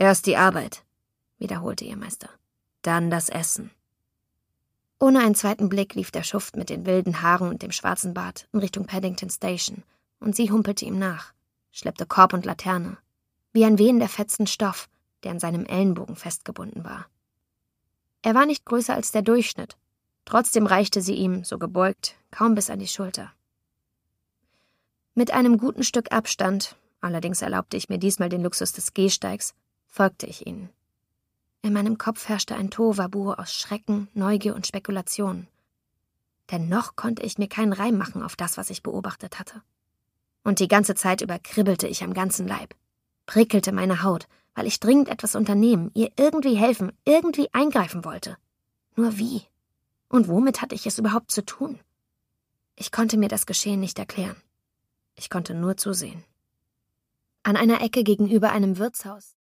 Erst die Arbeit, wiederholte ihr Meister. Dann das Essen. Ohne einen zweiten Blick lief der Schuft mit den wilden Haaren und dem schwarzen Bart in Richtung Paddington Station, und sie humpelte ihm nach, schleppte Korb und Laterne, wie ein wehender Fetzen Stoff, der an seinem Ellenbogen festgebunden war. Er war nicht größer als der Durchschnitt, trotzdem reichte sie ihm, so gebeugt, kaum bis an die Schulter. Mit einem guten Stück Abstand, allerdings erlaubte ich mir diesmal den Luxus des Gehsteigs, folgte ich ihnen. In meinem Kopf herrschte ein Tohuwabohu aus Schrecken, Neugier und Spekulation. Denn noch konnte ich mir keinen Reim machen auf das, was ich beobachtet hatte. Und die ganze Zeit über kribbelte ich am ganzen Leib, prickelte meine Haut, weil ich dringend etwas unternehmen, ihr irgendwie helfen, irgendwie eingreifen wollte. Nur wie? Und womit hatte ich es überhaupt zu tun? Ich konnte mir das Geschehen nicht erklären. Ich konnte nur zusehen. An einer Ecke gegenüber einem Wirtshaus